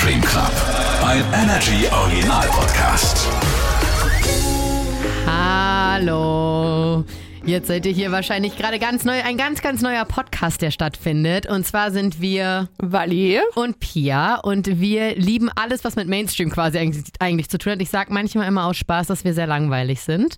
Mainstream Club, ein Energy Original Podcast. Hallo. Jetzt seid ihr hier wahrscheinlich gerade ganz neu, ein ganz neuer Podcast, der stattfindet. Und zwar sind wir Wally und Pia und wir lieben alles, was mit Mainstream quasi eigentlich zu tun hat. Ich sage manchmal immer aus Spaß, dass wir sehr langweilig sind.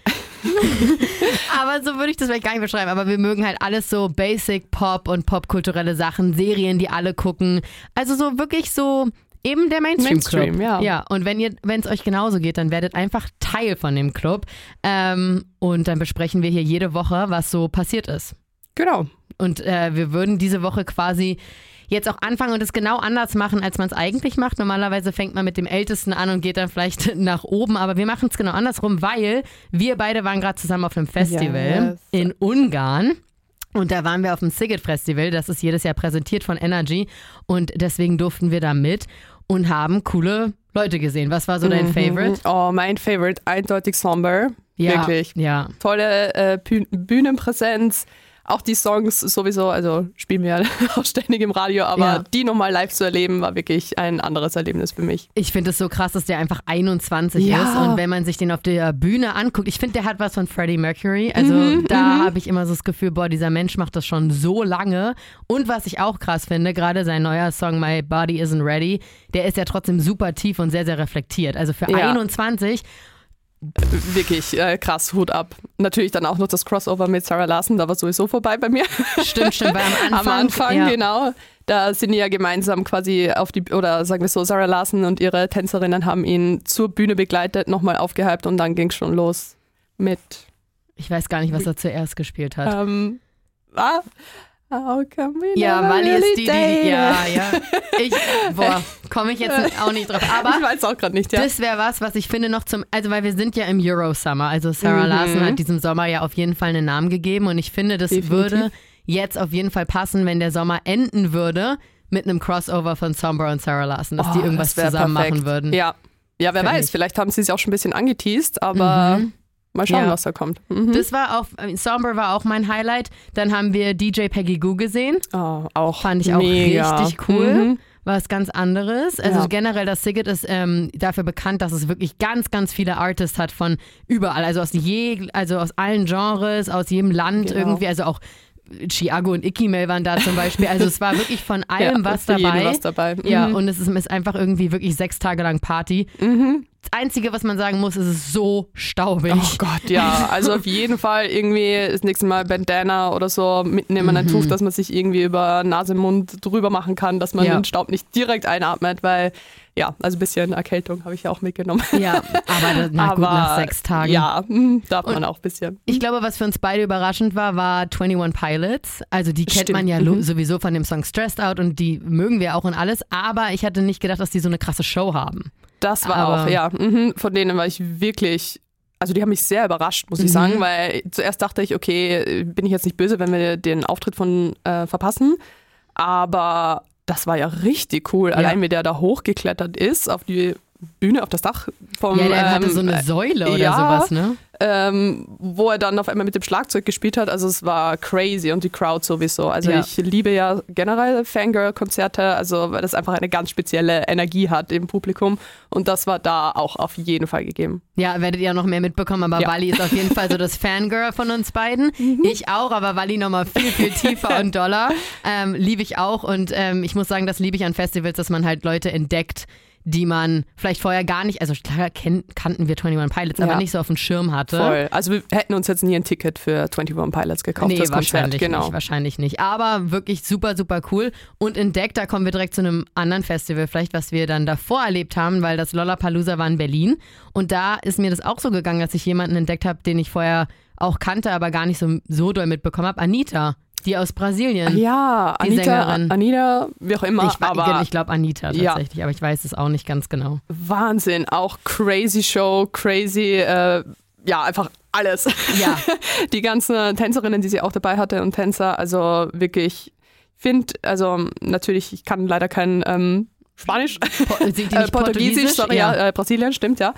Aber so würde ich das vielleicht gar nicht beschreiben. Aber wir mögen halt alles so Basic Pop und popkulturelle Sachen, Serien, die alle gucken. Also so wirklich so eben der Mainstream-Club. Ja. Und wenn es euch genauso geht, dann werdet einfach Teil von dem Club. Und dann besprechen wir hier jede Woche, was so passiert ist. Genau. Und wir würden diese Woche quasi jetzt auch anfangen und es genau anders machen, als man es eigentlich macht. Normalerweise fängt man mit dem Ältesten an und geht dann vielleicht nach oben. Aber wir machen es genau andersrum, weil wir beide waren gerade zusammen auf einem Festival in Ungarn. Und da waren wir auf dem Sziget Festival. Das ist jedes Jahr präsentiert von Energy. Und deswegen durften wir da mit und haben coole Leute gesehen. Was war so dein Favorite? Oh, mein Favorite, eindeutig Somber. Ja, wirklich. Ja. Tolle Bühnenpräsenz. Auch die Songs sowieso, also spielen wir ja auch ständig im Radio, aber die nochmal live zu erleben, war wirklich ein anderes Erlebnis für mich. Ich finde es so krass, dass der einfach 21 ist und wenn man sich den auf der Bühne anguckt, ich finde, der hat was von Freddie Mercury, also da habe ich immer so das Gefühl, boah, dieser Mensch macht das schon so lange und was ich auch krass finde, gerade sein neuer Song My Body Isn't Ready, der ist ja trotzdem super tief und sehr, sehr reflektiert, also für 21 wirklich krass, Hut ab. Natürlich dann auch noch das Crossover mit Sarah Larsson, da war sowieso vorbei bei mir. Stimmt, weil am Anfang, genau. Da sind die ja gemeinsam quasi oder sagen wir so, Sarah Larsson und ihre Tänzerinnen haben ihn zur Bühne begleitet, nochmal aufgehypt und dann ging es schon los mit... Ich weiß gar nicht, was er zuerst gespielt hat. How come we Wally ist die. Komme ich jetzt auch nicht drauf. Aber ich weiß auch gerade nicht, das wäre was ich finde noch weil wir sind ja im Eurosummer. Also Sarah Larsson hat diesem Sommer ja auf jeden Fall einen Namen gegeben und ich finde, das würde jetzt auf jeden Fall passen, wenn der Sommer enden würde mit einem Crossover von Somber und Sarah Larsson, dass die irgendwas zusammen machen würden. Ja, wer weiß, vielleicht haben sie es auch schon ein bisschen angeteased, aber... Mal schauen, was da kommt. Das war auch, Somber war auch mein Highlight. Dann haben wir DJ Peggy Gou gesehen. Oh, auch fand ich mega. Auch richtig cool. Was ganz anderes. Also generell, das Sziget ist dafür bekannt, dass es wirklich ganz viele Artists hat von überall. Also aus allen Genres, aus jedem Land irgendwie. Also auch Chiago und Ikimel waren da zum Beispiel. Also es war wirklich von allem was dabei. Ja, und es ist einfach irgendwie wirklich 6 Tage lang Party. Das Einzige, was man sagen muss, ist es so staubig. Oh Gott, ja. Also auf jeden Fall irgendwie das nächste Mal Bandana oder so mitnehmen, ein Tuch, dass man sich irgendwie über Nase, Mund drüber machen kann, dass man den Staub nicht direkt einatmet, weil also ein bisschen Erkältung habe ich ja auch mitgenommen. Ja, aber nach 6 Tagen. Ja, darf man auch ein bisschen. Ich glaube, was für uns beide überraschend war 21 Pilots. Also die kennt man ja sowieso von dem Song Stressed Out und die mögen wir auch und alles, aber ich hatte nicht gedacht, dass die so eine krasse Show haben. Das war von denen war ich wirklich, also die haben mich sehr überrascht, muss ich sagen, weil zuerst dachte ich, okay, bin ich jetzt nicht böse, wenn wir den Auftritt verpassen, aber das war ja richtig cool, allein wie der da hochgeklettert ist auf die Bühne, auf das Dach vom... Ja, der hatte so eine Säule oder sowas, ne? Wo er dann auf einmal mit dem Schlagzeug gespielt hat, also es war crazy und die Crowd sowieso. Also ich liebe ja generell Fangirl-Konzerte, also weil das einfach eine ganz spezielle Energie hat im Publikum und das war da auch auf jeden Fall gegeben. Ja, werdet ihr auch noch mehr mitbekommen, aber Wally ist auf jeden Fall so das Fangirl von uns beiden. Ich auch, aber Wally nochmal viel tiefer und doller. Liebe ich auch und ich muss sagen, das liebe ich an Festivals, dass man halt Leute entdeckt, die man vielleicht vorher gar nicht, also klar kannten wir 21 Pilots, aber nicht so auf dem Schirm hatte. Voll. Also wir hätten uns jetzt nie ein Ticket für 21 Pilots gekauft, nee, das Konzert. Wahrscheinlich nicht. Aber wirklich super cool. Und entdeckt, da kommen wir direkt zu einem anderen Festival, vielleicht was wir dann davor erlebt haben, weil das Lollapalooza war in Berlin. Und da ist mir das auch so gegangen, dass ich jemanden entdeckt habe, den ich vorher auch kannte, aber gar nicht so doll mitbekommen habe. Anita. Die aus Brasilien. Ja, die Sängerin. Anita, wie auch immer. Ich glaube Anita tatsächlich, aber ich weiß es auch nicht ganz genau. Wahnsinn, auch crazy Show, crazy, einfach alles. Ja. Die ganzen Tänzerinnen, die sie auch dabei hatte und Tänzer, also wirklich, natürlich, ich kann leider kein Spanisch, Portugiesisch, sorry, Brasilien, stimmt, ja.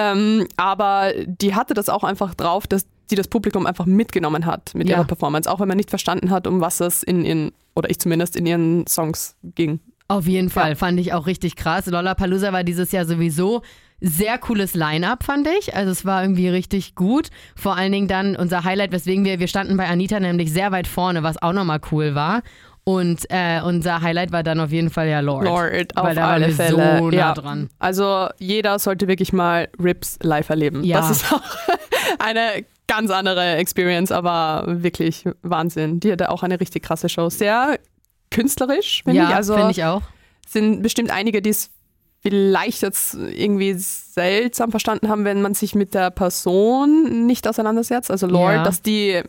Aber die hatte das auch einfach drauf, dass die das Publikum einfach mitgenommen hat mit ihrer Performance, auch wenn man nicht verstanden hat, um was es ich zumindest in ihren Songs ging. Auf jeden Fall, fand ich auch richtig krass. Lollapalooza war dieses Jahr sowieso sehr cooles Line-Up, fand ich. Also es war irgendwie richtig gut. Vor allen Dingen dann unser Highlight, weswegen wir standen bei Anita nämlich sehr weit vorne, was auch nochmal cool war. Und unser Highlight war dann auf jeden Fall ja Lorde. Lorde, auf weil da alle waren wir Fälle. so nah dran. Also jeder sollte wirklich mal Rips live erleben. Ja. Das ist auch eine ganz andere Experience, aber wirklich Wahnsinn. Die hatte auch eine richtig krasse Show. Sehr künstlerisch, finde ich. Also finde ich auch. Sind bestimmt einige, die es vielleicht jetzt irgendwie seltsam verstanden haben, wenn man sich mit der Person nicht auseinandersetzt. Also Lorde, dass die,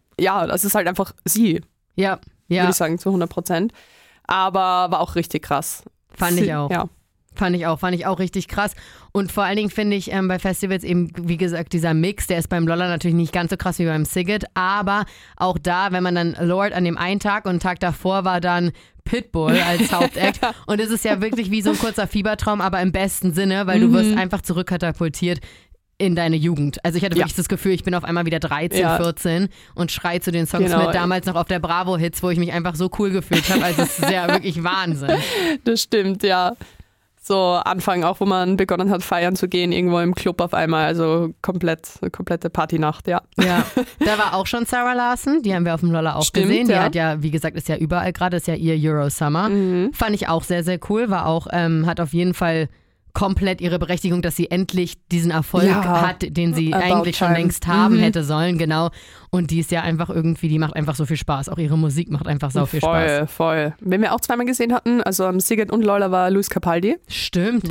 das ist halt einfach sie. Ja. Würde ich sagen, zu 100%. Aber war auch richtig krass. Fand ich auch. Ja. Fand ich auch richtig krass. Und vor allen Dingen finde ich bei Festivals eben, wie gesagt, dieser Mix, der ist beim Lolla natürlich nicht ganz so krass wie beim Siget, aber auch da, wenn man dann Lorde an dem einen Tag und einen Tag davor war dann Pitbull als Hauptact und es ist ja wirklich wie so ein kurzer Fiebertraum, aber im besten Sinne, weil du wirst einfach zurückkatapultiert in deine Jugend. Also ich hatte wirklich das Gefühl, ich bin auf einmal wieder 13, 14 und schrei zu den Songs mit, damals noch auf der Bravo-Hits, wo ich mich einfach so cool gefühlt habe. Also es ist ja wirklich Wahnsinn. Das stimmt, ja. So Anfang auch, wo man begonnen hat, feiern zu gehen, irgendwo im Club auf einmal. Also komplette Partynacht, ja. Ja, da war auch schon Sarah Larson, die haben wir auf dem Lolla auch gesehen. Die hat ja, wie gesagt, ist ja überall gerade, ist ja ihr Euro Summer. Fand ich auch sehr, sehr cool, war auch, hat auf jeden Fall komplett ihre Berechtigung, dass sie endlich diesen Erfolg hat, den sie eigentlich schon längst haben hätte sollen, genau. Und die ist ja einfach irgendwie, die macht einfach so viel Spaß. Auch ihre Musik macht einfach so viel Spaß. Voll. Wen wir auch zweimal gesehen hatten, also am Siget und Lolla war Luis Capaldi. Stimmt.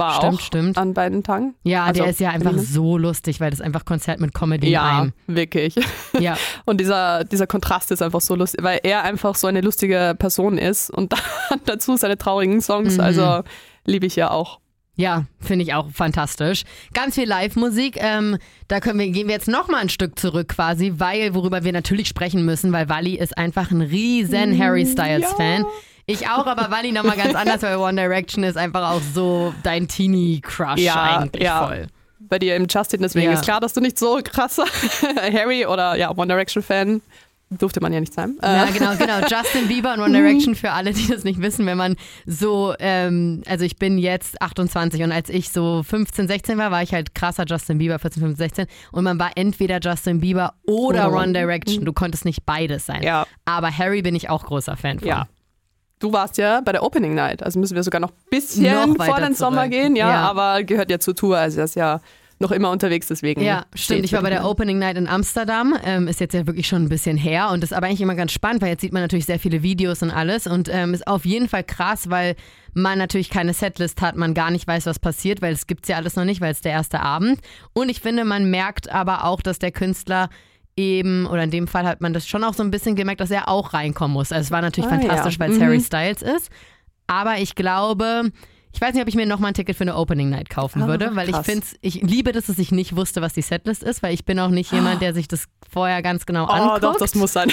An beiden Tagen. Ja, also, der ist ja einfach so lustig, weil das einfach Konzert mit Comedy wirklich. Ja. Und dieser Kontrast ist einfach so lustig, weil er einfach so eine lustige Person ist und dazu seine traurigen Songs, also liebe ich ja auch. Ja, finde ich auch fantastisch. Ganz viel Live-Musik. Da gehen wir jetzt nochmal ein Stück zurück quasi, weil, worüber wir natürlich sprechen müssen, weil Wally ist einfach ein riesen Harry Styles-Fan. Ich auch, aber Wally nochmal ganz anders, weil One Direction ist einfach auch so dein Teenie-Crush eigentlich voll. Bei dir im Justin, deswegen ist klar, dass du nicht so krasser Harry oder One Direction-Fan durfte man ja nicht sein. Ja, genau. Justin Bieber und One Direction für alle, die das nicht wissen. Wenn man so, also ich bin jetzt 28 und als ich so 15, 16 war ich halt krasser Justin Bieber, 14, 15, 16. Und man war entweder Justin Bieber oder One Direction. Du konntest nicht beides sein. Ja. Aber Harry bin ich auch großer Fan von. Ja. Du warst ja bei der Opening Night, also müssen wir sogar noch ein bisschen vor den Sommer gehen, aber gehört ja zur Tour, also das ist ja noch immer unterwegs, deswegen. Ja, stimmt. Ich war bei der Opening Night in Amsterdam. Ist jetzt ja wirklich schon ein bisschen her und ist aber eigentlich immer ganz spannend, weil jetzt sieht man natürlich sehr viele Videos und alles und ist auf jeden Fall krass, weil man natürlich keine Setlist hat, man gar nicht weiß, was passiert, weil es gibt es ja alles noch nicht, weil es der erste Abend. Und ich finde, man merkt aber auch, dass der Künstler eben, oder in dem Fall hat man das schon auch so ein bisschen gemerkt, dass er auch reinkommen muss. Also es war natürlich fantastisch, weil es Harry Styles ist. Aber ich glaube, ich weiß nicht, ob ich mir nochmal ein Ticket für eine Opening Night kaufen würde, weil ich liebe das, dass ich nicht wusste, was die Setlist ist, weil ich bin auch nicht jemand, der sich das vorher ganz genau anguckt. Oh doch, das muss sein.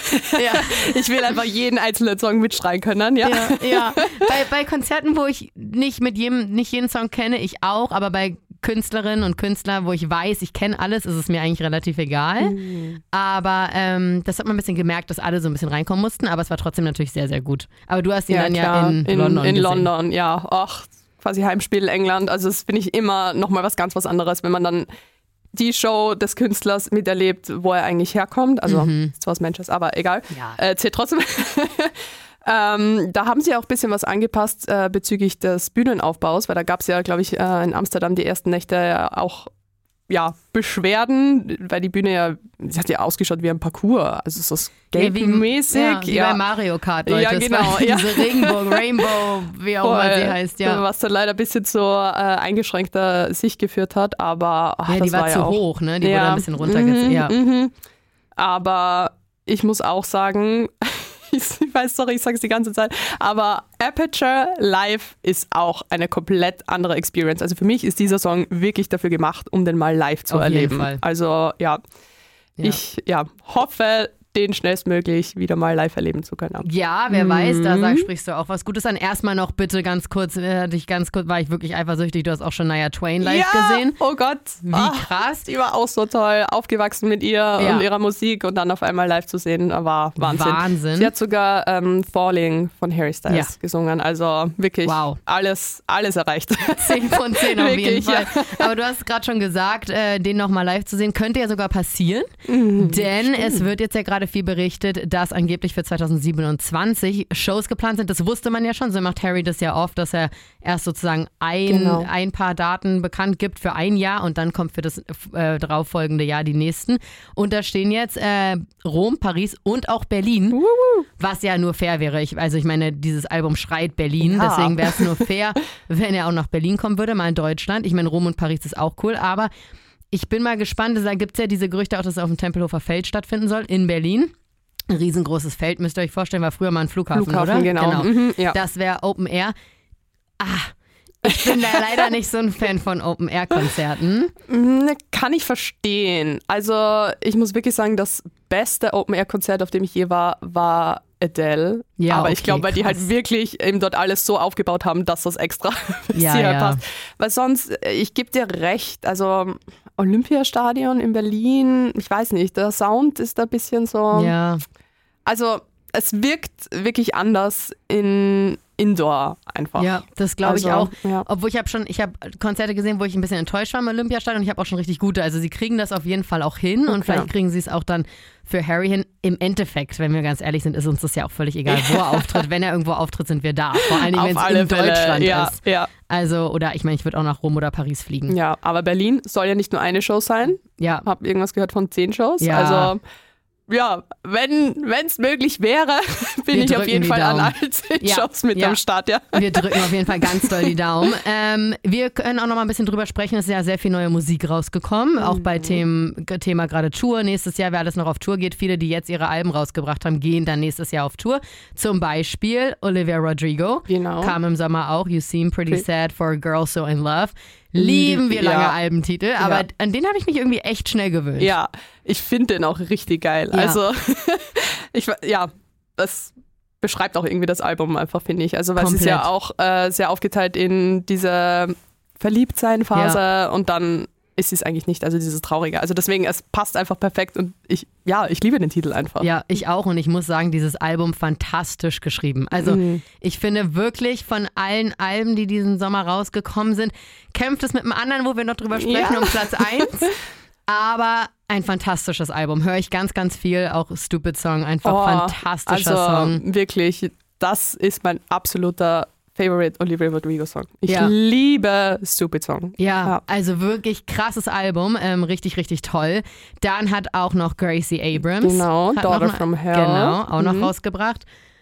Ich will einfach jeden einzelnen Song mitschreien können. Ja. Bei Konzerten, wo ich nicht jeden Song kenne, ich auch, aber bei Künstlerinnen und Künstlern, wo ich weiß, ich kenne alles, ist es mir eigentlich relativ egal. Aber das hat man ein bisschen gemerkt, dass alle so ein bisschen reinkommen mussten, aber es war trotzdem natürlich sehr, sehr gut. Aber du hast ihn dann ja in London gesehen. In London, ja. Ach, quasi Heimspiel England. Also das finde ich immer nochmal was anderes, wenn man dann die Show des Künstlers miterlebt, wo er eigentlich herkommt. Also zwar aus Manchester, aber egal. Ja. Zählt trotzdem. Da haben sie auch ein bisschen was angepasst bezüglich des Bühnenaufbaus, weil da gab es ja, glaube ich, in Amsterdam die ersten Nächte auch Beschwerden, weil die Bühne sie hat ja ausgeschaut wie ein Parcours, also so skatenmäßig. Wie bei Mario Kart, Leute. Ja, genau. Diese Rainbow, wie auch immer sie heißt, Was dann leider ein bisschen zu eingeschränkter Sicht geführt hat, aber die war zu hoch, ne? Die wurde ein bisschen runtergezogen. Aber ich muss auch sagen, ich weiß, sorry, ich sage es die ganze Zeit, aber Aperture live ist auch eine komplett andere Experience. Also für mich ist dieser Song wirklich dafür gemacht, um den mal live zu erleben. Auf jeden Fall. Also ich hoffe den schnellstmöglich wieder mal live erleben zu können. Ja, wer weiß, da sprichst du auch was Gutes an. Erstmal noch bitte ganz kurz, war ich wirklich eifersüchtig, du hast auch schon Shania Twain live gesehen. Oh Gott. Wie krass. Die war auch so toll, aufgewachsen mit ihr und ihrer Musik und dann auf einmal live zu sehen, war Wahnsinn. Sie hat sogar Falling von Harry Styles gesungen, also wirklich alles erreicht. 10 von 10 auf jeden Fall. Ja. Aber du hast gerade schon gesagt, den nochmal live zu sehen, könnte ja sogar passieren, denn es wird jetzt ja gerade viel berichtet, dass angeblich für 2027 Shows geplant sind. Das wusste man ja schon, so macht Harry das ja oft, dass er erst sozusagen ein paar Daten bekannt gibt für ein Jahr und dann kommt für das darauffolgende Jahr die nächsten. Und da stehen jetzt Rom, Paris und auch Berlin, was ja nur fair wäre. Ich meine, dieses Album schreit Berlin, deswegen wäre es nur fair, wenn er auch nach Berlin kommen würde, mal in Deutschland. Ich meine, Rom und Paris ist auch cool, aber ich bin mal gespannt, da gibt es ja diese Gerüchte auch, dass es auf dem Tempelhofer Feld stattfinden soll, in Berlin. Ein riesengroßes Feld, müsst ihr euch vorstellen, war früher mal ein Flughafen, oder? Genau. Ja. Das wäre Open Air. Ich bin da leider nicht so ein Fan von Open-Air-Konzerten. Kann ich verstehen. Also ich muss wirklich sagen, das beste Open-Air-Konzert, auf dem ich je war Adele. Ja, aber ich glaube, weil die halt wirklich eben dort alles so aufgebaut haben, dass das extra passt. Weil sonst, ich gebe dir recht, also Olympiastadion in Berlin, ich weiß nicht, der Sound ist da ein bisschen so. Ja. Also es wirkt wirklich anders Indoor einfach. Ja, das glaube ich auch. Ja. Obwohl ich habe Konzerte gesehen, wo ich ein bisschen enttäuscht war im Olympiastadion und ich habe auch schon richtig gute. Also sie kriegen das auf jeden Fall auch hin und vielleicht kriegen sie es auch dann für Harry hin. Im Endeffekt, wenn wir ganz ehrlich sind, ist uns das ja auch völlig egal, wo er auftritt. Wenn er irgendwo auftritt, sind wir da. Vor allem, wenn es in Deutschland ist. Ja. Also, oder ich meine, ich würde auch nach Rom oder Paris fliegen. Ja, aber Berlin soll ja nicht nur eine Show sein. Ja. Hab irgendwas gehört von 10 Shows. Ja. Also ja, wenn es möglich wäre, bin ich auf jeden Fall an allen 10 Shows mit am Start. Ja. Wir drücken auf jeden Fall ganz doll die Daumen. Wir können auch noch mal ein bisschen drüber sprechen. Es ist ja sehr viel neue Musik rausgekommen, auch bei Thema gerade Tour. Nächstes Jahr, wer alles noch auf Tour geht, viele, die jetzt ihre Alben rausgebracht haben, gehen dann nächstes Jahr auf Tour. Zum Beispiel Olivia Rodrigo, kam im Sommer auch, You Seem Pretty Sad for a Girl So in Love. Lieben wir lange Albentitel, aber an den habe ich mich irgendwie echt schnell gewöhnt. Ja, ich finde den auch richtig geil. Ja. Also, das beschreibt auch irgendwie das Album einfach, finde ich. Also, weil es ist ja auch sehr aufgeteilt in diese Verliebtsein-Phase und dann ist es eigentlich nicht, also dieses Traurige. Also deswegen, es passt einfach perfekt und ich liebe den Titel einfach. Ja, ich auch und ich muss sagen, dieses Album fantastisch geschrieben. Also ich finde wirklich von allen Alben, die diesen Sommer rausgekommen sind, kämpft es mit einem anderen, wo wir noch drüber sprechen, um Platz 1. Aber ein fantastisches Album. Höre ich ganz, ganz viel. Auch Stupid Song, einfach fantastischer Song. Wirklich, das ist mein absoluter Favorite Olivia Rodrigo Song. Ich liebe Stupid Song. Ja, also wirklich krasses Album, richtig, richtig toll. Dann hat auch noch Gracie Abrams. Genau, Daughter from Hell. Genau, auch noch rausgebracht.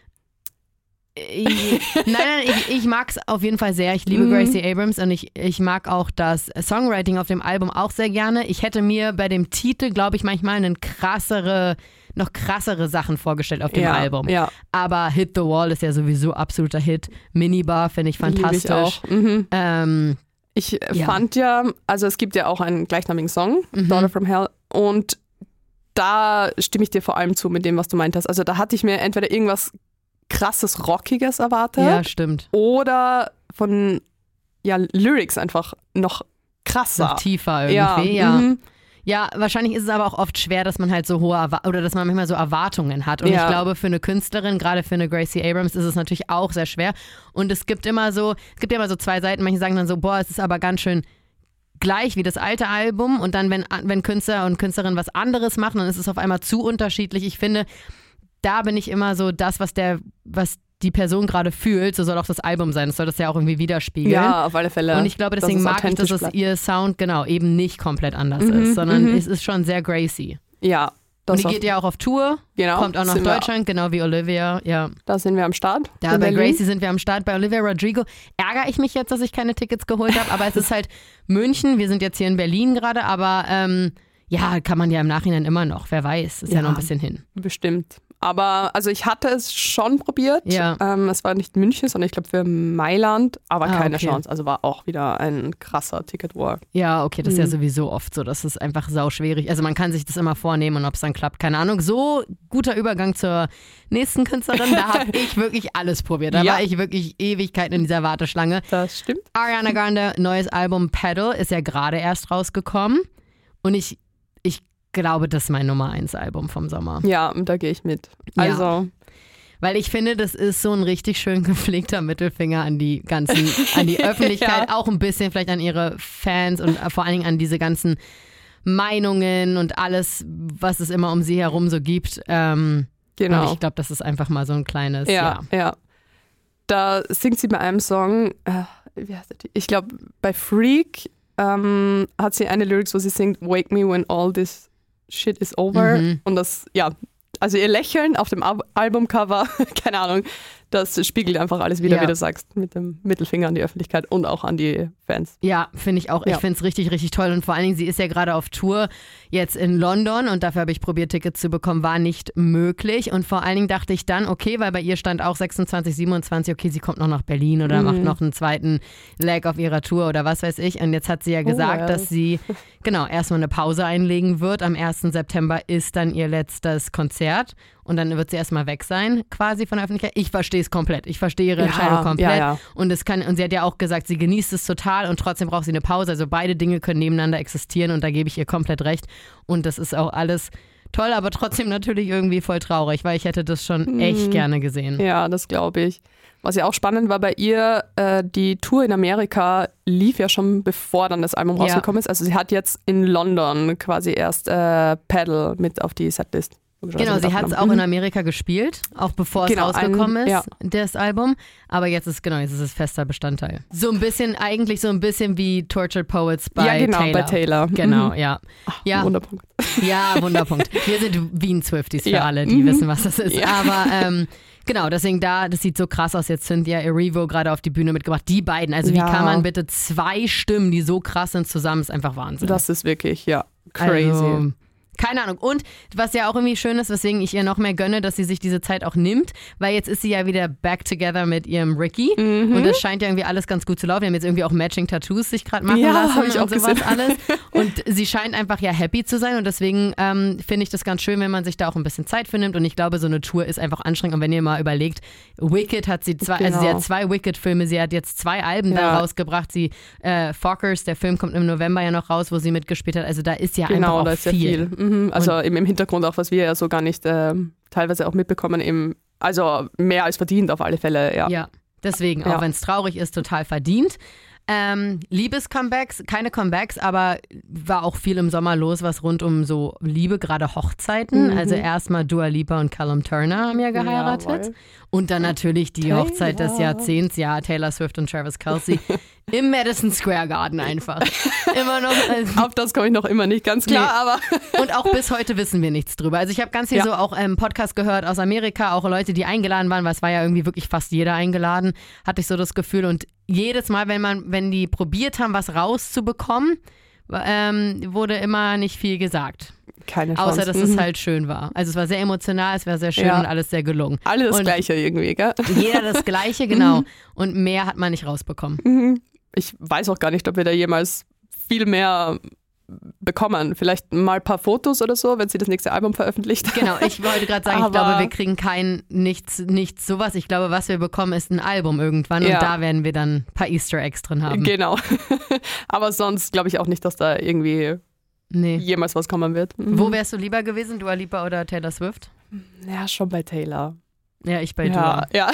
Nein, ich mag es auf jeden Fall sehr. Ich liebe Gracie Abrams und ich mag auch das Songwriting auf dem Album auch sehr gerne. Ich hätte mir bei dem Titel, glaube ich, manchmal noch krassere Sachen vorgestellt auf dem Album. Ja. Aber Hit the Wall ist ja sowieso absoluter Hit. Minibar finde ich fantastisch. Ich auch. Ich fand also es gibt ja auch einen gleichnamigen Song, Daughter from Hell, und da stimme ich dir vor allem zu mit dem, was du meint hast. Also da hatte ich mir entweder irgendwas krasses, Rockiges erwartet. Ja, stimmt. Oder von Lyrics einfach noch krasser. Noch tiefer irgendwie, ja. Ja, wahrscheinlich ist es aber auch oft schwer, dass man halt so oder dass man manchmal so Erwartungen hat. Und ich glaube, für eine Künstlerin, gerade für eine Gracie Abrams, ist es natürlich auch sehr schwer. Und es gibt ja immer so zwei Seiten. Manche sagen dann so, boah, es ist aber ganz schön gleich wie das alte Album. Und dann, wenn Künstler und Künstlerinnen was anderes machen, dann ist es auf einmal zu unterschiedlich. Ich finde, da bin ich immer so das, was die Person gerade fühlt, so soll auch das Album sein. Das soll das ja auch irgendwie widerspiegeln. Ja, auf alle Fälle. Und ich glaube, deswegen mag ich, dass es ihr Sound eben nicht komplett anders ist, sondern es ist schon sehr Gracie. Ja. Und die geht ja auch auf Tour, kommt auch nach Deutschland, genau wie Olivia. Ja. Da sind wir am Start. Da bei Gracie sind wir am Start. Bei Olivia Rodrigo ärgere ich mich jetzt, dass ich keine Tickets geholt habe, aber es ist halt München. Wir sind jetzt hier in Berlin gerade, aber kann man ja im Nachhinein immer noch. Wer weiß, ist ja noch ein bisschen hin. Bestimmt. Aber also ich hatte es schon probiert. Ja. Es war nicht München, sondern ich glaube für Mailand, aber keine okay. Chance. Also war auch wieder ein krasser Ticket-War. Ja, okay, das ist ja sowieso oft so. Das ist einfach sauschwierig. Also man kann sich das immer vornehmen und ob es dann klappt, keine Ahnung. So guter Übergang zur nächsten Künstlerin. Da habe ich wirklich alles probiert. Da war ich wirklich Ewigkeiten in dieser Warteschlange. Das stimmt. Ariana Grande, neues Album Pedal ist ja gerade erst rausgekommen. Und ich glaube, das ist mein Nummer 1 Album vom Sommer. Ja, da gehe ich mit. Also. Ja. Weil ich finde, das ist so ein richtig schön gepflegter Mittelfinger an die Öffentlichkeit, auch ein bisschen vielleicht an ihre Fans und vor allen Dingen an diese ganzen Meinungen und alles, was es immer um sie herum so gibt. Genau. Und ich glaube, das ist einfach mal so ein kleines, Ja. Da singt sie bei einem Song, wie heißt der? Ich glaube, bei Freak hat sie eine Lyrics, wo sie singt, Wake me when all this shit is over. Und das, also ihr Lächeln auf dem Albumcover, keine Ahnung, das spiegelt einfach alles wieder, wie du sagst, mit dem Mittelfinger an die Öffentlichkeit und auch an die Fans. Ja, finde ich auch. Ich finde es richtig, richtig toll. Und vor allen Dingen, sie ist ja gerade auf Tour jetzt in London und dafür habe ich probiert, Tickets zu bekommen, war nicht möglich. Und vor allen Dingen dachte ich dann, okay, weil bei ihr stand auch 26, 27, okay, sie kommt noch nach Berlin oder macht noch einen zweiten Leg auf ihrer Tour oder was weiß ich. Und jetzt hat sie ja gesagt, dass sie erstmal eine Pause einlegen wird. Am 1. September ist dann ihr letztes Konzert. Und dann wird sie erstmal weg sein, quasi von der Öffentlichkeit. Ich verstehe es komplett. Ich verstehe ihre Entscheidung komplett. Ja. Und sie hat ja auch gesagt, sie genießt es total und trotzdem braucht sie eine Pause. Also beide Dinge können nebeneinander existieren und da gebe ich ihr komplett recht. Und das ist auch alles toll, aber trotzdem natürlich irgendwie voll traurig, weil ich hätte das schon echt gerne gesehen. Ja, das glaube ich. Was ja auch spannend war bei ihr, die Tour in Amerika lief ja schon bevor dann das Album rausgekommen ist. Also sie hat jetzt in London quasi erst Pedal mit auf die Setlist. Genau, sie hat es auch in Amerika gespielt, auch bevor es rausgekommen ist, das Album. Aber jetzt ist es fester Bestandteil. So ein bisschen wie Tortured Poets bei Taylor. Bei Taylor. Genau, ja. Wunderpunkt. Ja, Wunderpunkt. Wir sind Wien-Swifties für alle, die wissen, was das ist. Ja. Aber genau, deswegen das sieht so krass aus. Jetzt Cynthia Erivo gerade auf die Bühne mitgebracht. Die beiden, also wie kann man bitte 2 Stimmen, die so krass sind, zusammen, ist einfach Wahnsinn. Das ist wirklich, crazy. Also, keine Ahnung. Und was ja auch irgendwie schön ist, weswegen ich ihr noch mehr gönne, dass sie sich diese Zeit auch nimmt, weil jetzt ist sie ja wieder back together mit ihrem Ricky und das scheint ja irgendwie alles ganz gut zu laufen. Wir haben jetzt irgendwie auch Matching Tattoos sich gerade machen lassen ich und auch sowas alles. Und sie scheint einfach happy zu sein und deswegen finde ich das ganz schön, wenn man sich da auch ein bisschen Zeit für nimmt und ich glaube, so eine Tour ist einfach anstrengend und wenn ihr mal überlegt, Wicked hat sie also sie hat 2 Wicked-Filme, sie hat jetzt 2 Alben dann rausgebracht, Fockers, der Film kommt im November ja noch raus, wo sie mitgespielt hat, also da ist ja einfach auch viel. Also im Hintergrund auch, was wir ja so gar nicht teilweise auch mitbekommen, also mehr als verdient auf alle Fälle, Ja, deswegen, auch wenn es traurig ist, total verdient. Liebes-Comebacks, keine Comebacks, aber war auch viel im Sommer los, was rund um so Liebe, gerade Hochzeiten. Also erstmal Dua Lipa und Callum Turner haben ja geheiratet. Jawohl. Und dann natürlich die Hochzeit des Jahrzehnts, Taylor Swift und Travis Kelce im Madison Square Garden einfach. Immer noch. Auf das komme ich noch immer nicht ganz klar, aber. Und auch bis heute wissen wir nichts drüber. Also ich habe ganz viel so auch Podcast gehört aus Amerika, auch Leute, die eingeladen waren, weil es war ja irgendwie wirklich fast jeder eingeladen, hatte ich so das Gefühl. Und jedes Mal, wenn die probiert haben, was rauszubekommen, wurde immer nicht viel gesagt. Keine Chance. Außer, dass es halt schön war. Also es war sehr emotional, es war sehr schön und alles sehr gelungen. Alle das Gleiche irgendwie, gell? Jeder das Gleiche, genau. Und mehr hat man nicht rausbekommen. Ich weiß auch gar nicht, ob wir da jemals viel mehr bekommen. Vielleicht mal ein paar Fotos oder so, wenn sie das nächste Album veröffentlicht. Genau, ich wollte gerade sagen, ich glaube, wir kriegen nichts sowas. Ich glaube, was wir bekommen, ist ein Album irgendwann und da werden wir dann ein paar Easter Eggs drin haben. Genau. Aber sonst glaube ich auch nicht, dass da irgendwie jemals was kommen wird. Wo wärst du lieber gewesen, Dua Lipa oder Taylor Swift? Ja, schon bei Taylor. Ja, ich bei Dua. Ja.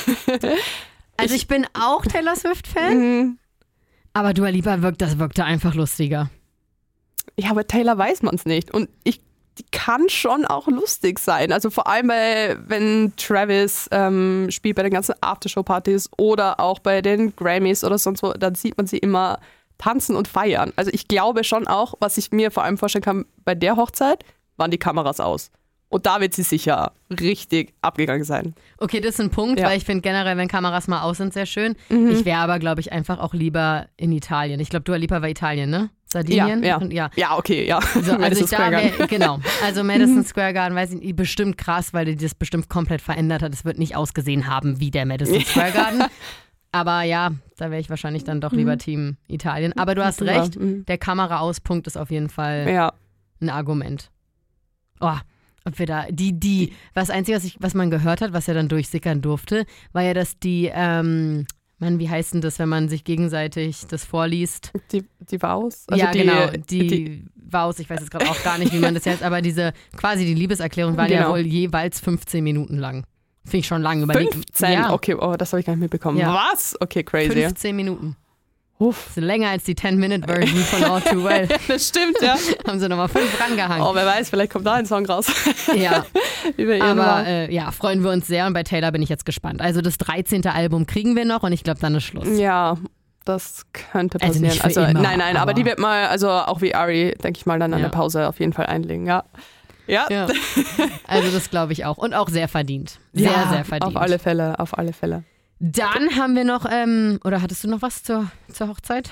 Also ich bin auch Taylor Swift-Fan, aber Dua Lipa wirkte einfach lustiger. Ja, bei Taylor weiß man es nicht. Und die kann schon auch lustig sein. Also vor allem, wenn Travis spielt bei den ganzen Aftershow-Partys oder auch bei den Grammys oder sonst wo, dann sieht man sie immer tanzen und feiern. Also ich glaube schon auch, was ich mir vor allem vorstellen kann, bei der Hochzeit waren die Kameras aus. Und da wird sie sicher richtig abgegangen sein. Okay, das ist ein Punkt, weil ich finde generell, wenn Kameras mal aus sind, sehr schön. Ich wäre aber, glaube ich, einfach auch lieber in Italien. Ich glaube, Dua Lipa war Italien, ne? Sardinien. Ja. Und, ja, okay, ja. So, also Madison Square Garden. genau. Also Madison Square Garden, weiß ich nicht, bestimmt krass, weil die das bestimmt komplett verändert hat. Es wird nicht ausgesehen haben wie der Madison Square Garden. Aber ja, da wäre ich wahrscheinlich dann doch lieber Team Italien. Aber du hast recht, der Kameraaauspunkt ist auf jeden Fall ein Argument. Oh, ob wir da, das Einzige, was man gehört hat, was ja dann durchsickern durfte, war ja, dass die, wie heißt denn das, wenn man sich gegenseitig das vorliest? Die Vows? Also ja, genau, die Vows, ich weiß jetzt gerade auch gar nicht, wie man das heißt, aber quasi die Liebeserklärung waren ja wohl jeweils 15 Minuten lang. Finde ich schon lang. 15? Ja. Okay, das habe ich gar nicht mitbekommen. Ja. Was? Okay, crazy. 15 Minuten. Uff. Das ist länger als die 10-Minute-Version von All Too Well. Das stimmt, ja. Haben sie nochmal 5 rangehangen. Oh, wer weiß, vielleicht kommt da ein Song raus. Ja. Aber freuen wir uns sehr und bei Taylor bin ich jetzt gespannt. Also das 13. Album kriegen wir noch und ich glaube, dann ist Schluss. Ja, das könnte Also passieren. nicht für immer, Nein, aber die wird mal, also auch wie Ari, denke ich mal, dann eine Pause auf jeden Fall einlegen, ja. Ja. Also das glaube ich auch. Und auch sehr verdient. Sehr, sehr verdient. Auf alle Fälle. Dann haben wir noch, oder hattest du noch was zur Hochzeit?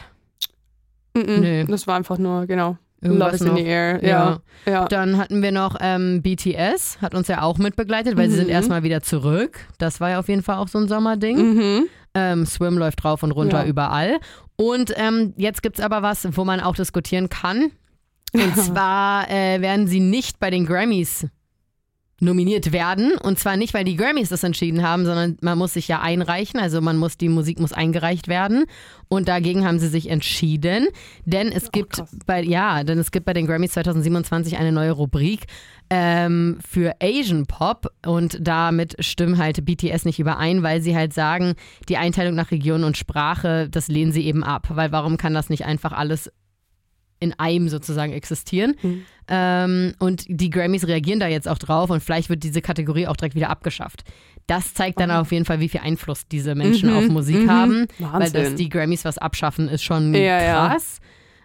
Nö. Das war einfach nur, genau. Irgendwas Love is in the air. Ja. Dann hatten wir noch BTS, hat uns ja auch mitbegleitet, weil sie sind erstmal wieder zurück. Das war ja auf jeden Fall auch so ein Sommerding. Swim läuft rauf und runter überall. Und jetzt gibt es aber was, wo man auch diskutieren kann. Und zwar werden sie nicht bei den Grammys nominiert werden. Und zwar nicht, weil die Grammys das entschieden haben, sondern man muss sich ja einreichen. Also die Musik muss eingereicht werden. Und dagegen haben sie sich entschieden. Denn es gibt bei den Grammys 2027 eine neue Rubrik für Asian Pop. Und damit stimmen halt BTS nicht überein, weil sie halt sagen, die Einteilung nach Region und Sprache, das lehnen sie eben ab. Weil warum kann das nicht einfach alles in einem sozusagen existieren. Und die Grammys reagieren da jetzt auch drauf und vielleicht wird diese Kategorie auch direkt wieder abgeschafft. Das zeigt dann auf jeden Fall, wie viel Einfluss diese Menschen auf Musik haben. Wahnsinn. Weil dass die Grammys was abschaffen, ist schon krass.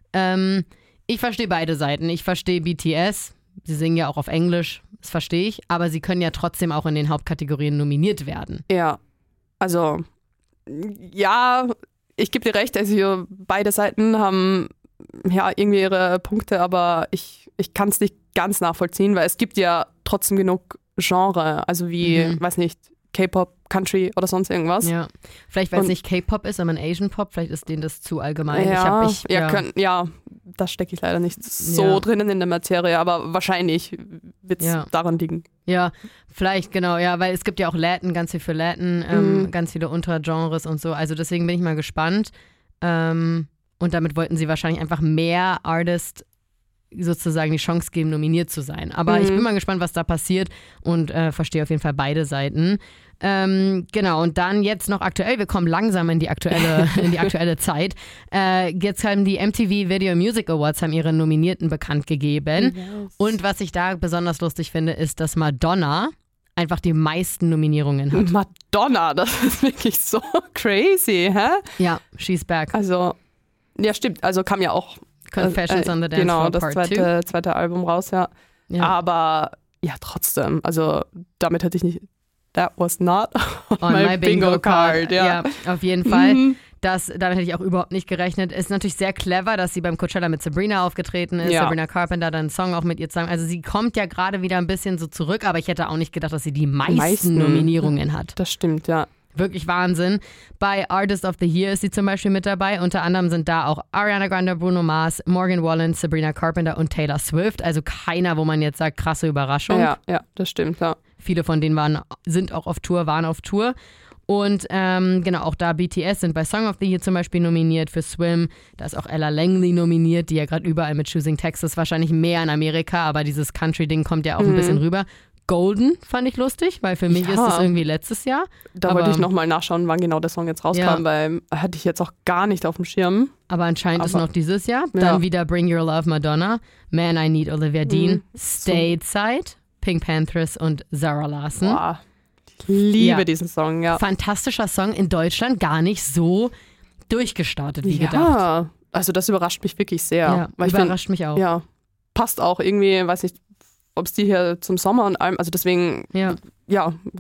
Ich verstehe beide Seiten. Ich verstehe BTS. Sie singen ja auch auf Englisch. Das verstehe ich. Aber sie können ja trotzdem auch in den Hauptkategorien nominiert werden. Ja, also ja, ich gebe dir recht. Also beide Seiten haben irgendwie ihre Punkte, aber ich kann es nicht ganz nachvollziehen, weil es gibt ja trotzdem genug Genre, also wie, weiß nicht, K-Pop, Country oder sonst irgendwas. Ja, vielleicht weil es nicht K-Pop ist, sondern Asian Pop, vielleicht ist denen das zu allgemein. Da stecke ich leider nicht so drinnen in der Materie, aber wahrscheinlich wird es daran liegen. Ja, vielleicht, genau, weil es gibt ja auch Latin, ganz viel für Latin, ganz viele Untergenres und so, also deswegen bin ich mal gespannt. Und damit wollten sie wahrscheinlich einfach mehr Artists sozusagen die Chance geben, nominiert zu sein. Aber ich bin mal gespannt, was da passiert und verstehe auf jeden Fall beide Seiten. Genau, und dann jetzt noch aktuell, wir kommen langsam in die aktuelle Zeit. Jetzt haben die MTV Video Music Awards haben ihre Nominierten bekannt gegeben. Yes. Und was ich da besonders lustig finde, ist, dass Madonna einfach die meisten Nominierungen hat. Madonna, das ist wirklich so crazy, hä? Ja, she's back. Also ja, stimmt. Also kam ja auch Confessions on the Dance Floor Part 2. Genau, das zweite Album raus, ja. Aber ja, trotzdem. Also damit hätte ich nicht. That was not on my bingo card. Ja, auf jeden Fall. Damit hätte ich auch überhaupt nicht gerechnet. Ist natürlich sehr clever, dass sie beim Coachella mit Sabrina aufgetreten ist. Ja. Sabrina Carpenter dann einen Song auch mit ihr zusammen. Also sie kommt ja gerade wieder ein bisschen so zurück, aber ich hätte auch nicht gedacht, dass sie die meisten Nominierungen hat. Das stimmt, ja. Wirklich Wahnsinn. Bei Artist of the Year ist sie zum Beispiel mit dabei. Unter anderem sind da auch Ariana Grande, Bruno Mars, Morgan Wallen, Sabrina Carpenter und Taylor Swift. Also keiner, wo man jetzt sagt, krasse Überraschung. Ja, das stimmt, ja. Viele von denen waren auf Tour. Und genau, auch da BTS sind bei Song of the Year zum Beispiel nominiert für Swim. Da ist auch Ella Langley nominiert, die ja gerade überall mit Choosing Texas, wahrscheinlich mehr in Amerika, aber dieses Country-Ding kommt ja auch ein bisschen rüber. Golden fand ich lustig, weil für mich ist es irgendwie letztes Jahr. Da wollte ich nochmal nachschauen, wann genau der Song jetzt rauskam, weil hatte ich jetzt auch gar nicht auf dem Schirm. Aber anscheinend ist noch dieses Jahr. Dann wieder Bring Your Love Madonna, Man I Need Olivia Dean, Stateside, Pink Panthers und Zara Larsson. Boah, ich liebe diesen Song, ja. Fantastischer Song, in Deutschland gar nicht so durchgestartet wie gedacht. Ja, also das überrascht mich wirklich sehr. Ja, weil überrascht mich auch. Ja, passt auch irgendwie, weiß nicht, ob es die hier zum Sommer und allem, also deswegen,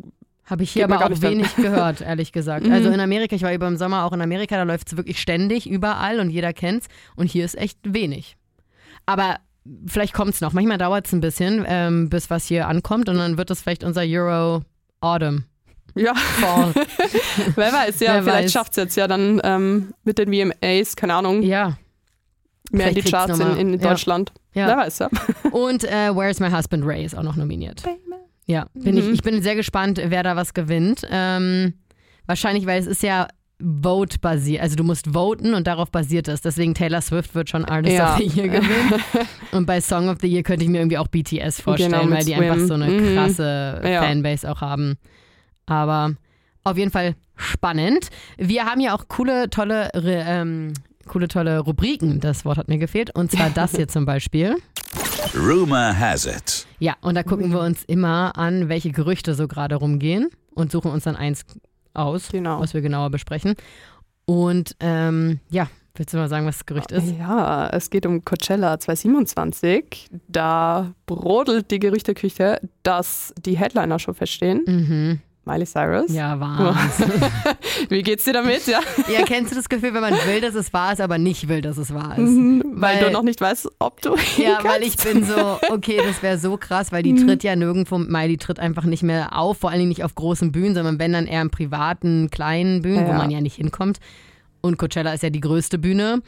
Habe ich hier aber auch wenig gehört, ehrlich gesagt. Also in Amerika, ich war über im Sommer auch in Amerika, da läuft es wirklich ständig überall und jeder kennt's. Und hier ist echt wenig. Aber vielleicht kommt es noch. Manchmal dauert es ein bisschen, bis was hier ankommt und dann wird es vielleicht unser Euro Autumn. Ja, Fall. Wer weiß, ja, vielleicht schafft es jetzt ja dann mit den VMAs, keine Ahnung, ja. mehr in die Charts in Deutschland. Ja. Wer weiß, ja. Und Where's My Husband Ray ist auch noch nominiert. Ja, ich bin sehr gespannt, wer da was gewinnt. Wahrscheinlich, weil es ist ja Vote-basiert. Also du musst voten und darauf basiert es. Deswegen Taylor Swift wird schon Artist of the Year gewinnen. Und bei Song of the Year könnte ich mir irgendwie auch BTS vorstellen, weil die einfach so eine krasse Fanbase auch haben. Aber auf jeden Fall spannend. Wir haben ja auch coole, tolle Rubriken. Das Wort hat mir gefehlt. Und zwar das hier zum Beispiel. Rumor has it. Ja, und da gucken wir uns immer an, welche Gerüchte so gerade rumgehen und suchen uns dann eins aus, was wir genauer besprechen. Und willst du mal sagen, was das Gerücht ist? Ja, es geht um Coachella 2027. Da brodelt die Gerüchteküche, dass die Headliner schon feststehen. Miley Cyrus. Ja, Wahnsinn. Wie geht's dir damit? Ja, kennst du das Gefühl, wenn man will, dass es wahr ist, aber nicht will, dass es wahr ist? Weil du noch nicht weißt, ob du Ja, weil ich bin so, okay, das wäre so krass, weil die tritt ja nirgendwo, Miley tritt einfach nicht mehr auf, vor allen Dingen nicht auf großen Bühnen, sondern wenn dann eher in privaten, kleinen Bühnen, wo man ja nicht hinkommt. Und Coachella ist ja die größte Bühne.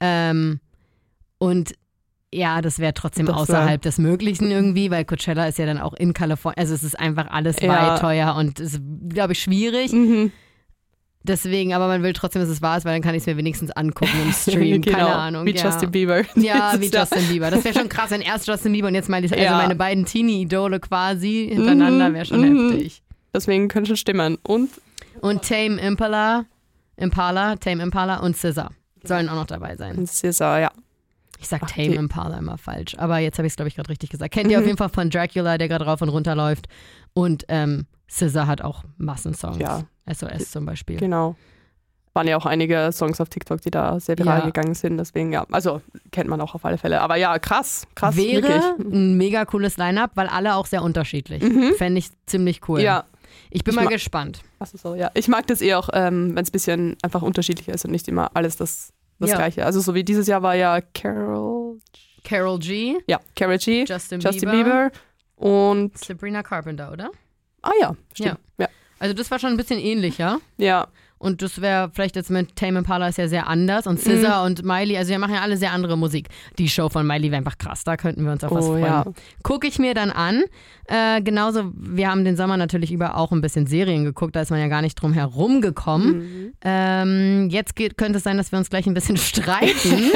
Und ja, das wäre trotzdem außerhalb des Möglichen irgendwie, weil Coachella ist ja dann auch in Kalifornien. Also es ist einfach alles weit teuer und ist, glaube ich, schwierig. Deswegen, aber man will trotzdem, dass es wahr ist, weil dann kann ich es mir wenigstens angucken im Stream. Keine Ahnung. Wie Justin Bieber. Ja, wie Justin Bieber. Das wäre schon krass, wenn erst Justin Bieber und jetzt meine beiden Teenie-Idole quasi hintereinander, wäre schon heftig. Deswegen können schon stimmen. Und Tame Impala und SZA sollen auch noch dabei sein. Und SZA, ja. Ich sag Tame Impala immer falsch, aber jetzt habe ich es, glaube ich, gerade richtig gesagt. Kennt ihr auf jeden Fall von Dracula, der gerade rauf und runter läuft. Und SZA hat auch Massensongs. Ja. SOS zum Beispiel. Genau. Waren ja auch einige Songs auf TikTok, die da sehr viral gegangen sind. Deswegen, ja, also kennt man auch auf alle Fälle. Aber ja, krass. Wäre wirklich ein mega cooles Line-Up, weil alle auch sehr unterschiedlich. Fände ich ziemlich cool. Ja. Ich bin mal gespannt. Achso, so, ja. Ich mag das auch, wenn es ein bisschen einfach unterschiedlicher ist und nicht immer alles das Gleiche. Also so wie dieses Jahr war ja Carol G. Ja, Carol G. Justin Bieber. Und Sabrina Carpenter, oder? Ah ja, stimmt. Ja. Also das war schon ein bisschen ähnlich, ja? Ja. Und das wäre vielleicht jetzt mit Tame Impala ist ja sehr anders. Und SZA und Miley, also wir machen ja alle sehr andere Musik. Die Show von Miley wäre einfach krass, da könnten wir uns auf was freuen. Ja. Gucke ich mir dann an. Genauso, wir haben den Sommer natürlich über auch ein bisschen Serien geguckt, da ist man ja gar nicht drum herum gekommen. Jetzt könnte es sein, dass wir uns gleich ein bisschen streiten.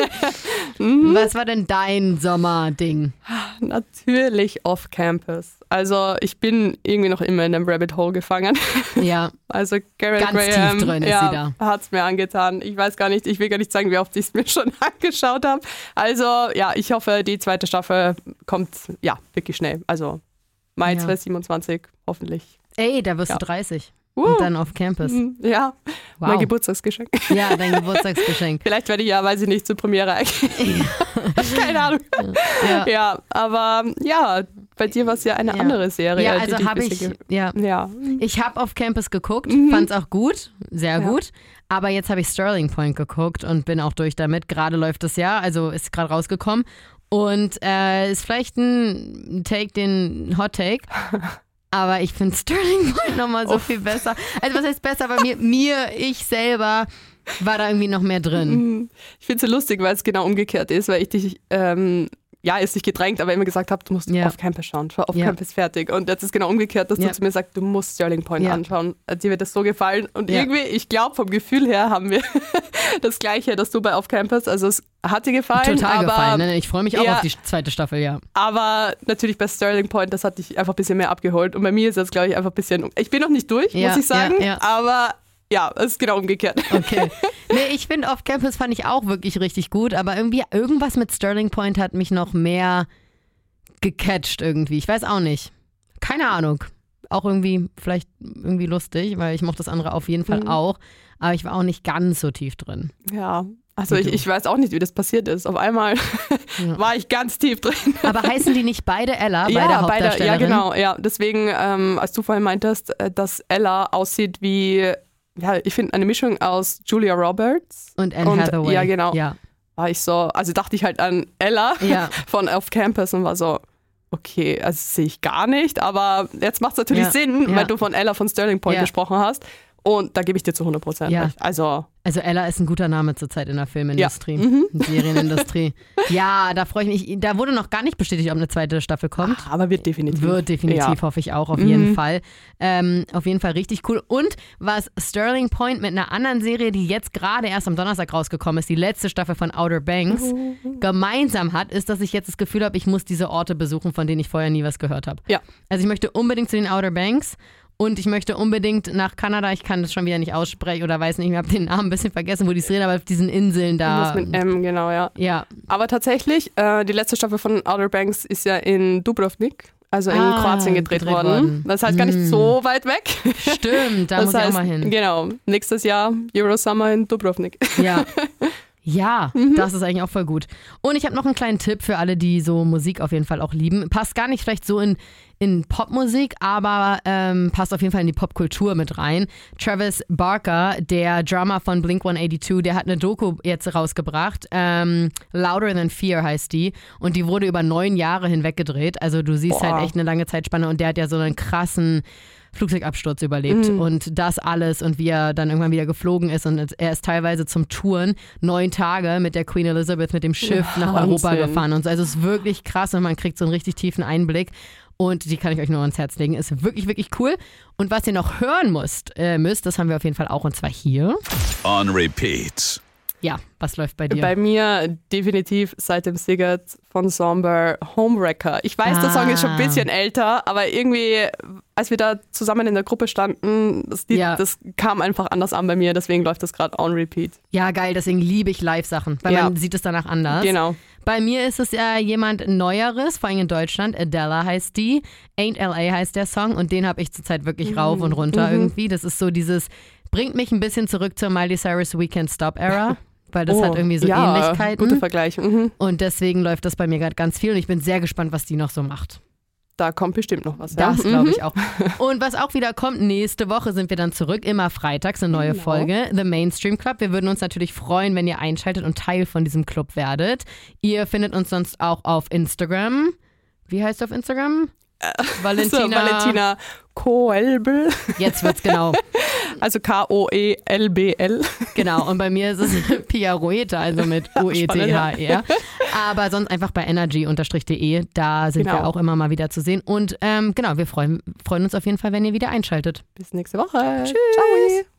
Was war denn dein Sommerding? Natürlich Off-Campus. Also ich bin irgendwie noch immer in dem Rabbit Hole gefangen. Ja. Also Garrett Ganz Graham tief drin ist sie da. Hat es mir angetan. Ich weiß gar nicht, ich will gar nicht sagen, wie oft ich es mir schon angeschaut habe. Also ja, ich hoffe, die zweite Staffel kommt wirklich schnell. Also Mai 2027 hoffentlich. Ey, da wirst du 30. Und dann auf Campus. Ja, wow. Mein Geburtstagsgeschenk. Ja, dein Geburtstagsgeschenk. Vielleicht werde ich weiß ich nicht, zur Premiere eingehen. Keine Ahnung. Ja, aber ja, bei dir war es ja eine andere Serie. Ja, also habe ich, ich habe auf Campus geguckt, fand es auch gut, sehr gut. Aber jetzt habe ich Sterling Point geguckt und bin auch durch damit. Gerade läuft es also ist gerade rausgekommen. Und ist vielleicht ein Hot Take. Aber ich finde Sterling Point nochmal so viel besser. Also was heißt besser? Aber ich selber war da irgendwie noch mehr drin. Ich finde es so lustig, weil es genau umgekehrt ist, weil ich dich, ist nicht gedrängt, aber immer gesagt habe, du musst auf Campus schauen, auf Campus fertig. Und jetzt ist genau umgekehrt, dass du zu mir sagst, du musst Sterling Point anschauen. Dir wird das so gefallen. Und irgendwie, ich glaube, vom Gefühl her haben wir das Gleiche, dass du bei Auf Campus, also es hat dir gefallen. Total gefallen. Ne? Ich freue mich auch auf die zweite Staffel, ja. Aber natürlich bei Sterling Point, das hat dich einfach ein bisschen mehr abgeholt. Und bei mir ist das, glaube ich, einfach ein bisschen, ich bin noch nicht durch, muss ich sagen, aber ja, es ist genau umgekehrt. Okay. Nee, ich finde Off Campus fand ich auch wirklich richtig gut, aber irgendwie irgendwas mit Sterling Point hat mich noch mehr gecatcht irgendwie. Ich weiß auch nicht. Keine Ahnung. auch vielleicht irgendwie lustig, weil ich mochte das andere auf jeden Fall auch. Aber ich war auch nicht ganz so tief drin. Ja, also ich weiß auch nicht, wie das passiert ist. Auf einmal war ich ganz tief drin. Aber heißen die nicht beide Ella, beide Hauptdarstellerinnen? Ja, genau. Ja. Deswegen, als du vorhin meintest, dass Ella aussieht wie, ich finde, eine Mischung aus Julia Roberts und Anne Hathaway. Ja, genau. Ja. War ich so, also dachte ich halt an Ella von Off Campus und war so, okay, also sehe ich gar nicht, aber jetzt macht es natürlich Sinn, weil du von Ella von Sterling Point gesprochen hast. Und da gebe ich dir zu 100% recht. Also Ella ist ein guter Name zurzeit in der Filmindustrie, Serienindustrie. Ja, da freue ich mich. Da wurde noch gar nicht bestätigt, ob eine zweite Staffel kommt. Aber wird definitiv. Hoffe ich auch, auf jeden Fall. Auf jeden Fall richtig cool. Und was Sterling Point mit einer anderen Serie, die jetzt gerade erst am Donnerstag rausgekommen ist, die letzte Staffel von Outer Banks, gemeinsam hat, ist, dass ich jetzt das Gefühl habe, ich muss diese Orte besuchen, von denen ich vorher nie was gehört habe. Ja. Also ich möchte unbedingt zu den Outer Banks. Und ich möchte unbedingt nach Kanada, ich kann das schon wieder nicht aussprechen oder weiß nicht, ich habe den Namen ein bisschen vergessen, wo die drehen, aber auf diesen Inseln da. Das mit M, genau, ja. Aber tatsächlich, die letzte Staffel von Outer Banks ist ja in Dubrovnik, also in Kroatien gedreht worden. Das heißt gar nicht so weit weg. Stimmt, da muss ich auch mal hin. Genau, nächstes Jahr Eurosummer in Dubrovnik. Ja. Ja, das ist eigentlich auch voll gut. Und ich habe noch einen kleinen Tipp für alle, die so Musik auf jeden Fall auch lieben. Passt gar nicht vielleicht so in Popmusik, aber passt auf jeden Fall in die Popkultur mit rein. Travis Barker, der Drummer von Blink-182, der hat eine Doku jetzt rausgebracht. Louder Than Fear heißt die. Und die wurde über 9 Jahre hinweg gedreht. Also du siehst halt echt eine lange Zeitspanne. Und der hat ja so einen krassen Flugzeugabsturz überlebt und das alles und wie er dann irgendwann wieder geflogen ist und er ist teilweise zum Touren 9 Tage mit der Queen Elizabeth mit dem Schiff nach Europa gefahren und so. Also es ist wirklich krass und man kriegt so einen richtig tiefen Einblick und die kann ich euch nur ans Herz legen. Ist wirklich, wirklich cool. Und was ihr noch hören müsst, das haben wir auf jeden Fall auch und zwar hier. On Repeat. Ja, was läuft bei dir? Bei mir definitiv seit dem Sigurd von Somber Homewrecker. Ich weiß, der Song ist schon ein bisschen älter, aber irgendwie, als wir da zusammen in der Gruppe standen, das kam einfach anders an bei mir, deswegen läuft das gerade on repeat. Ja, geil, deswegen liebe ich Live-Sachen, weil man sieht es danach anders. Genau. Bei mir ist es ja jemand Neueres, vor allem in Deutschland. Adela heißt die. Ain't L.A. heißt der Song und den habe ich zurzeit wirklich rauf und runter irgendwie. Das ist so bringt mich ein bisschen zurück zur Miley Cyrus We Can't Stop Era. Weil das hat irgendwie so Ähnlichkeiten. Guter Vergleich. Und deswegen läuft das bei mir gerade ganz viel und ich bin sehr gespannt, was die noch so macht. Da kommt bestimmt noch was. Das glaube ich auch. Und was auch wieder kommt, nächste Woche sind wir dann zurück, immer freitags eine neue Folge, The Mainstream Club. Wir würden uns natürlich freuen, wenn ihr einschaltet und Teil von diesem Club werdet. Ihr findet uns sonst auch auf Instagram. Wie heißt du auf Instagram? Valentina Koelbl. Jetzt wird's genau. Also Koelbl. Genau, und bei mir ist es Pia Rueta, also mit UETHR. Aber sonst einfach bei energy_de, da sind wir auch immer mal wieder zu sehen. Und wir freuen uns auf jeden Fall, wenn ihr wieder einschaltet. Bis nächste Woche. Tschüss. Ciao.